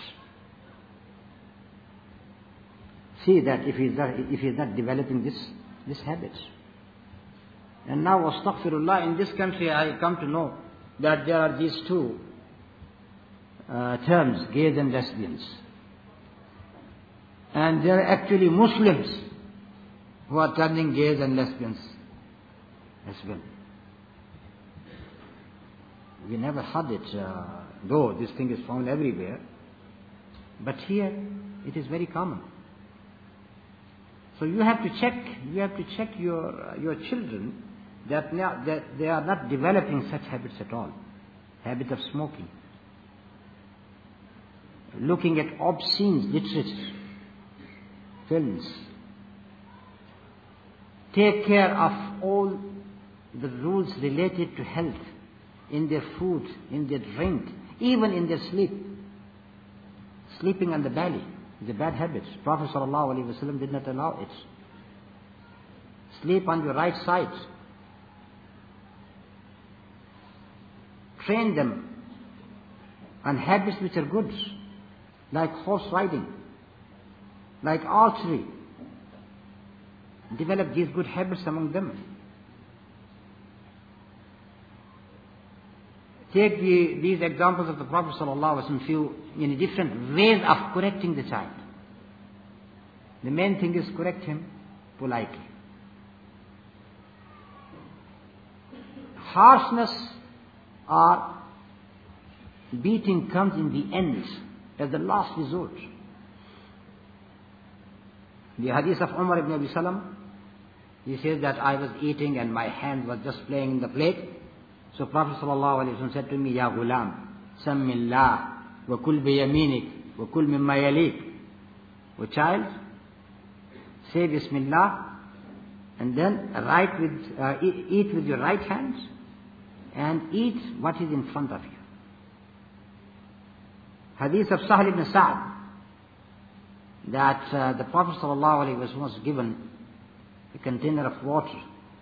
See that if he is not, if he is not developing this, this habit. And now, astaghfirullah, in this country I come to know that there are these two uh, terms, gays and lesbians. And there are actually Muslims who are turning gays and lesbians as well. We never had it, uh, though this thing is found everywhere. But here, it is very common. So you have to check, you have to check your, uh, your children that, now, that they are not developing such habits at all. Habit of smoking. Looking at obscene literature, films. Take care of all the rules related to health in their food, in their drink, even in their sleep. Sleeping on the belly is a bad habit. Prophet ﷺ did not allow it. Sleep on your right side. Train them on habits which are good, like horse riding, like archery. Develop these good habits among them. Take the, these examples of the Prophet ﷺ, few in different ways of correcting the child. The main thing is correct him politely. Harshness or beating comes in the end as the last resort. The hadith of Umar ibn Abi Salam, he says that I was eating and my hand was just playing in the plate. So Prophet ﷺ said to me, Ya ghulam, sammillah, wa kul bi yaminik, wa kul mimma yalik. O child, say Bismillah, and then write with, uh, eat, eat with your right hand, and eat what is in front of you. Hadith of Sahl ibn Sa'd, that uh, the Prophet ﷺ was given a container of water.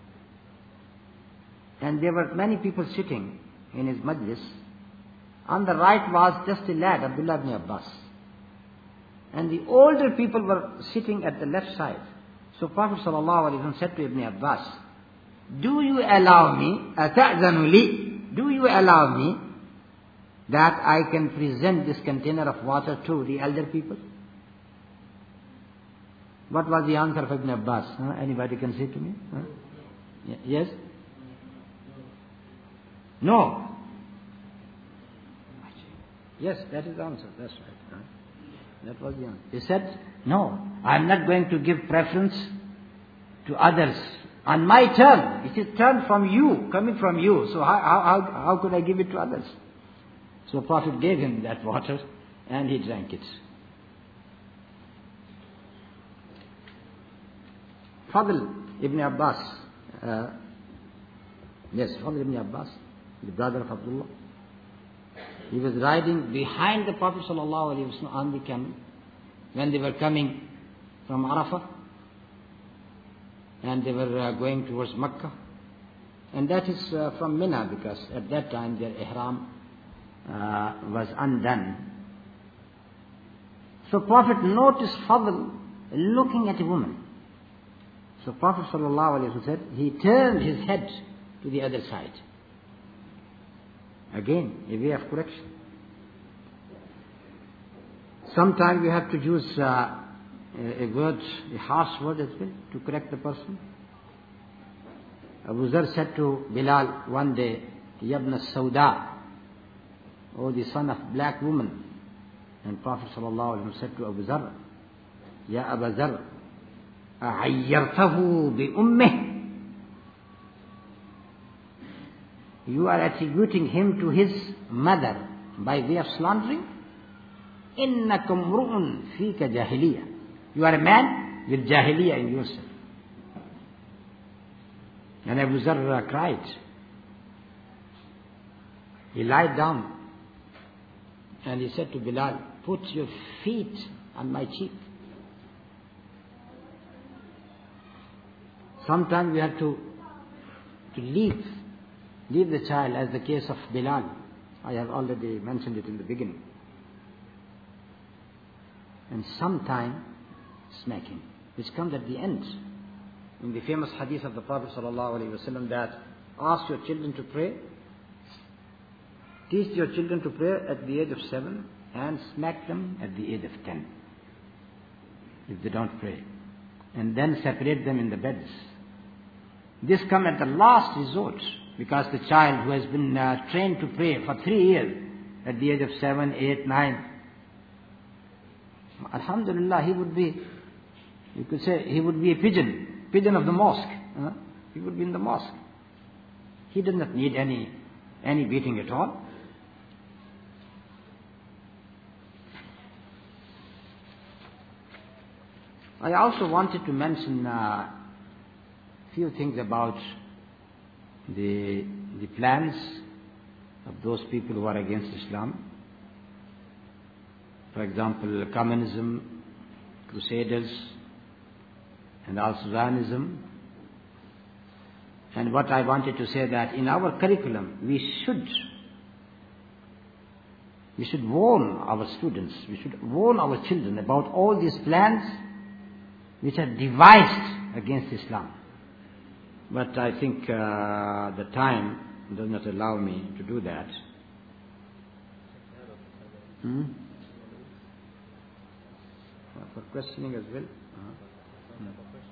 And there were many people sitting in his majlis. On the right was just a lad, Abdullah ibn Abbas. And the older people were sitting at the left side. So Prophet ﷺ said to Ibn Abbas, Do you allow me, أَتَأْذَنُ لِي, do you allow me that I can present this container of water to the elder people? What was the answer of Ibn Abbas? Huh? Anybody can say to me? Huh? Y- yes? No. Yes, that is the answer. That's right. Huh? That was the answer. He said, no, I am not going to give preference to others. On my turn, it is turn from you, coming from you. So how, how, how could I give it to others? So Prophet gave him that water and he drank it. Fadl ibn Abbas, uh, yes, Fadl ibn Abbas, the brother of Abdullah, he was riding behind the Prophet ﷺ on the camel when they were coming from Arafah and they were uh, going towards Mecca. And that is uh, from Mina, because at that time their ihram uh, was undone. So Prophet noticed Fadl looking at a woman. So Prophet ﷺ said, he turned his head to the other side. Again, a way of correction. Sometimes we have to use uh, a, a word, a harsh word as well, to correct the person. Abu Zar said to Bilal one day, Yabna Sauda, O the son of black woman. And Prophet sallallahu alaihi wasallam said to Abu Zar, Ya Abu Zar, A'ayyartahu bi ummih. You are attributing him to his mother by way of slandering? Innakum ru'un fika jahiliya. You are a man with jahiliya in yourself. And Abu Zar cried. He lied down and he said to Bilal, put your feet on my cheek. Sometimes we have to, to leave, leave the child, as the case of Bilal. I have already mentioned it in the beginning. And sometimes smack him, which comes at the end. In the famous hadith of the Prophet ﷺ that ask your children to pray, teach your children to pray at the age of seven and smack them at the age of ten if they don't pray, and then separate them in the beds. This comes at the last resort, because the child who has been uh, trained to pray for three years at the age of seven, eight, nine, alhamdulillah, he would be, you could say, he would be a pigeon, pigeon of the mosque. Huh? He would be in the mosque. He does not need any, any beating at all. I also wanted to mention a few things about the, the plans of those people who are against Islam. For example, communism, crusaders, and also Zionism. And what I wanted to say that in our curriculum, we should, we should warn our students, we should warn our children about all these plans which are devised against Islam. But I think uh, the time does not allow me to do that. Hmm? For questioning as well? Uh-huh.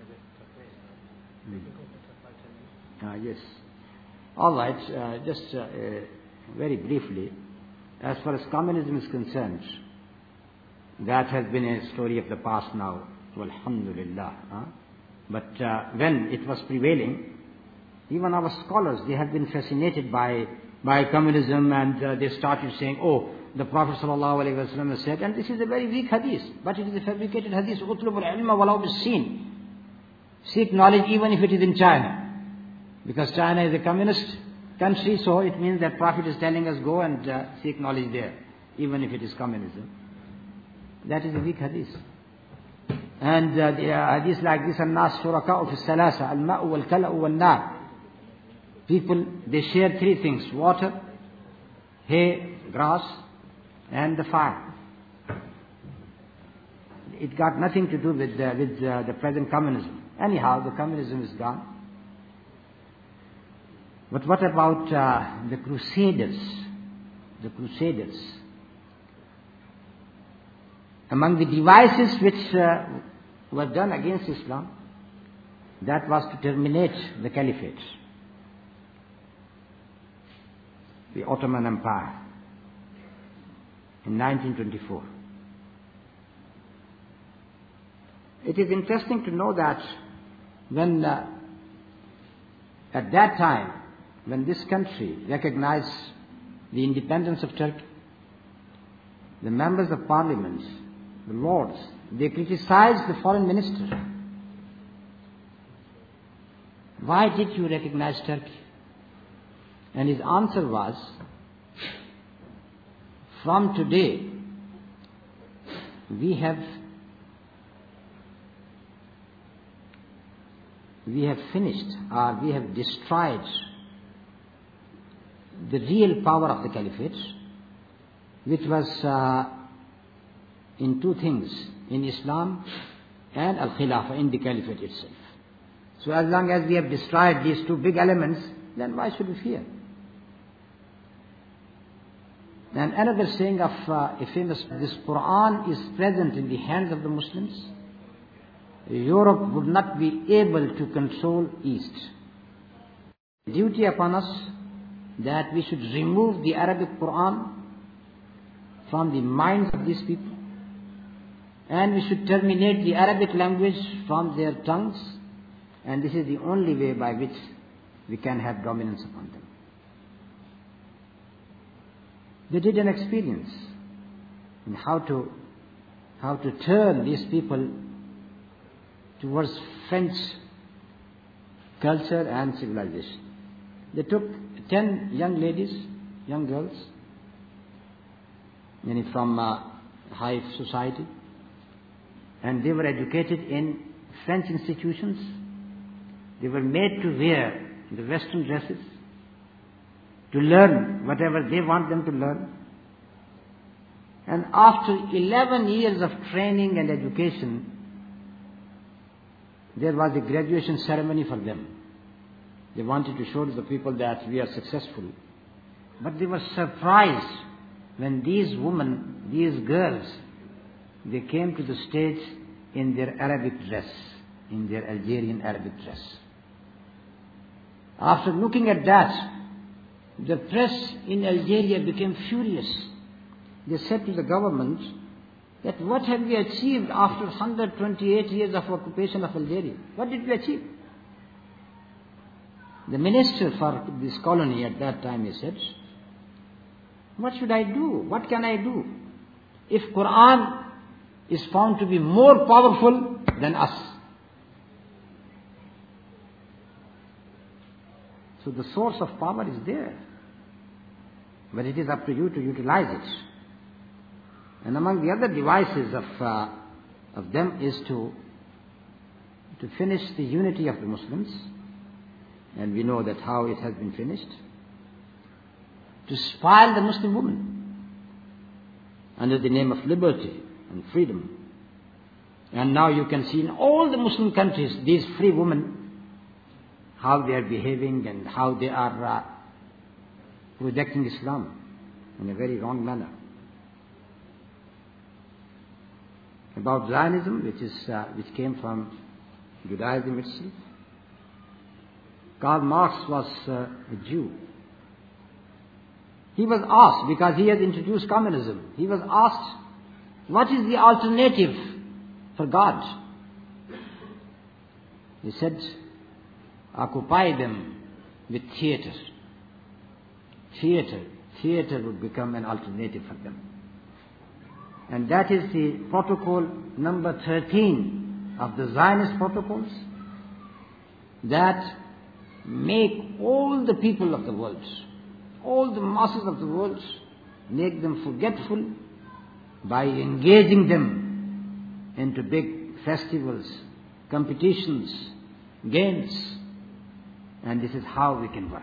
Hmm. Ah, yes. All right, uh, just uh, uh, very briefly, as far as communism is concerned, that has been a story of the past now, alhamdulillah. Huh? But uh, when it was prevailing, even our scholars, they have been fascinated by, by communism, and uh, they started saying, oh, the Prophet ﷺ has said, and this is a very weak hadith, but it is a fabricated hadith, utlubul ilma walau bis-sin. Seek knowledge even if it is in China. Because China is a communist country, so it means that Prophet is telling us go and uh, seek knowledge there, even if it is communism. That is a weak hadith. And uh, the uh, hadith like this, الناس شركاء في الثلاثة الماء والكلأ والنار. People, they share three things: water, hay, grass, and the fire. It got nothing to do with, uh, with uh, the present communism. Anyhow, the communism is gone. But what about uh, the Crusaders? The Crusaders. Among the devices which uh, were done against Islam, that was to terminate the caliphate, the Ottoman Empire, in nineteen twenty-four. It is interesting to know that when, uh, at that time, when this country recognized the independence of Turkey, the members of parliament, the lords, they criticized the foreign minister. Why did you recognize Turkey? And his answer was, from today, we have we have finished, or we have destroyed the real power of the caliphate, which was uh, in two things, in Islam and Al-Khilafah, in the caliphate itself. So as long as we have destroyed these two big elements, then why should we fear? And another saying of uh, a famous, this Quran is present in the hands of the Muslims, Europe would not be able to control East. duty upon us that we should remove the Arabic Quran from the minds of these people, and we should terminate the Arabic language from their tongues, and this is the only way by which we can have dominance upon them. They did an experience in how to how to turn these people towards French culture and civilization. They took ten young ladies, young girls, many from uh, high society, and they were educated in French institutions. They were made to wear the Western dresses, to learn whatever they want them to learn. And after eleven years of training and education, there was a graduation ceremony for them. They wanted to show to the people that we are successful. But they were surprised when these women, these girls, they came to the stage in their Arabic dress, in their Algerian Arabic dress. After looking at that, the press in Algeria became furious. They said to the government that what have we achieved after one hundred twenty-eight years of occupation of Algeria? What did we achieve? The minister for this colony at that time, he said, what should I do? What can I do? If Quran is found to be more powerful than us. So the source of power is there. But it is up to you to utilize it. And among the other devices of uh, of them is to to finish the unity of the Muslims, and we know that how it has been finished. To spoil the Muslim woman under the name of liberty and freedom. And now you can see in all the Muslim countries these free women, how they are behaving and how they are uh, projecting Islam in a very wrong manner. About Zionism, which is uh, which came from Judaism itself. Karl Marx was uh, a Jew. He was asked, because he has introduced communism, he was asked, what is the alternative for God? He said, occupy them with theatre. Theatre. Theatre would become an alternative for them. And that is the protocol number thirteen of the Zionist protocols that make all the people of the world, all the masses of the world, make them forgetful by engaging them into big festivals, competitions, games. And this is how we can work.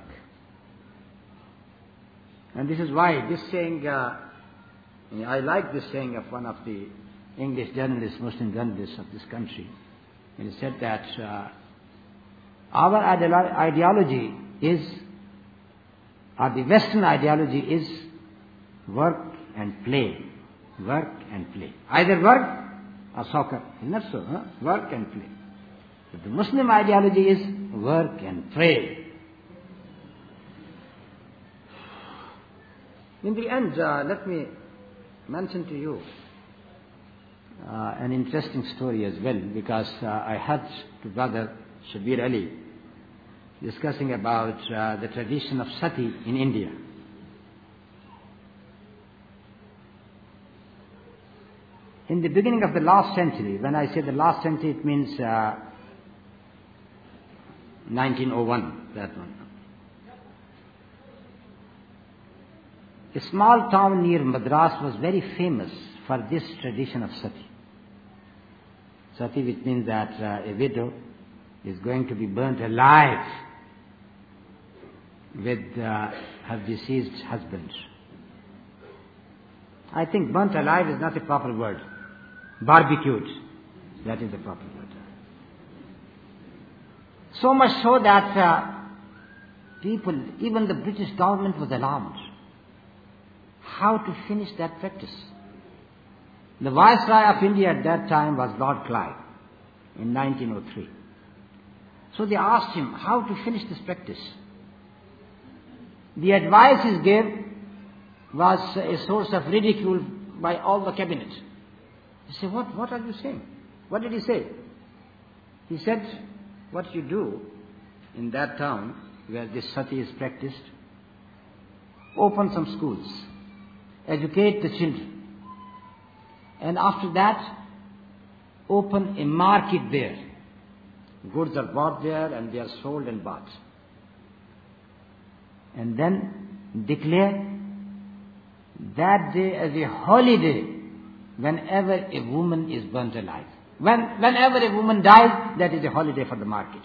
And this is why this saying, uh, I like this saying of one of the English journalists, Muslim journalists of this country. And he said that uh, our ideology is, or the Western ideology is work and play. Work and play. Either work or soccer. Not so, huh? Work and play. But the Muslim ideology is work and pray. In the end, uh, let me mention to you uh, an interesting story as well, because uh, I heard to Brother Shabir Ali discussing about uh, the tradition of sati in India. In the beginning of the last century, when I say the last century, it means uh, nineteen oh one, that one. A small town near Madras was very famous for this tradition of sati. Sati, which means that uh, a widow is going to be burnt alive with uh, her deceased husband. I think burnt alive is not a proper word. Barbecued, that is the proper word. So much so that uh, people, even the British government was alarmed. How to finish that practice? The Viceroy of India at that time was Lord Clive in nineteen oh three. So they asked him how to finish this practice. The advice he gave was a source of ridicule by all the cabinet. He said, what, what are you saying? What did he say? He said, what you do in that town where this sati is practiced, open some schools, educate the children, and after that, open a market there. Goods are bought there and they are sold and bought. And then declare that day as a holiday whenever a woman is burnt alive. When, whenever a woman dies, that is a holiday for the market.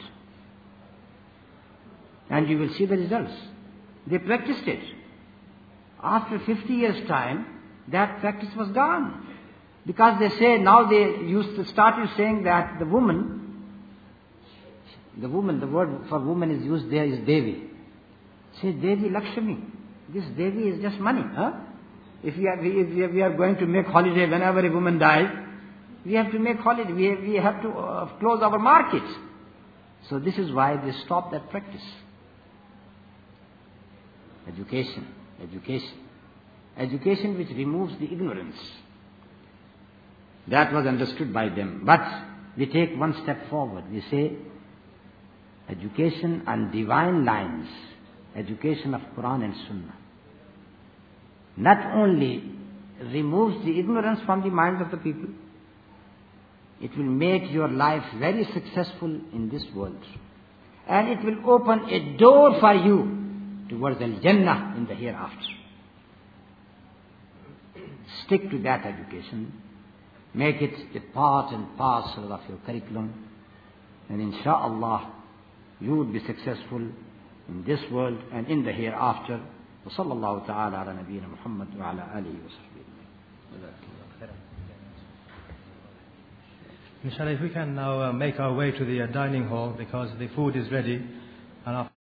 And you will see the results. They practiced it. After fifty years' time, that practice was gone. Because they say, now they used to started saying that the woman, the woman, the word for woman is used there is Devi. Say, Devi Lakshmi. This Devi is just money. Huh? If we are, if we are going to make holiday whenever a woman dies, we have to make holiday. We have, we have to uh, close our markets. So this is why they stopped that practice. Education, education. Education which removes the ignorance. That was understood by them. But we take one step forward. We say, education on divine lines. Education of Quran and Sunnah. Not only removes the ignorance from the minds of the people, it will make your life very successful in this world. And it will open a door for you towards Al-Jannah in the hereafter. Stick to that education. Make it a part and parcel of your curriculum. And insha'Allah, you would be successful in this world and in the hereafter. وصلى الله تعالى على نبينا محمد وعلى آله وصحبه. Inshallah, if we can now uh, make our way to the uh, dining hall because the food is ready. And after